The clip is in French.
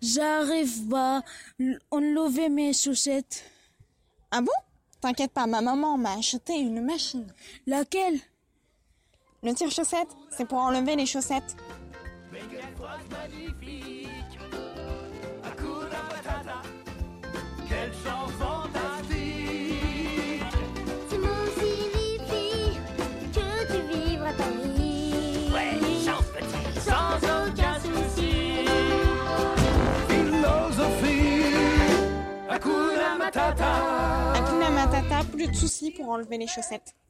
J'arrive pas enlever mes chaussettes. Ah bon? T'inquiète pas, ma maman m'a acheté une machine. Laquelle? Le tire-chaussette, c'est pour enlever les chaussettes. Magnifique, Hakuna Matata, quelle chance fantastique. Ce mot signifie que tu vivras ta vie. Ouais, chance petit, sans aucun souci. Philosophie, Hakuna Matata. Hakuna Matata, plus de soucis pour enlever les chaussettes.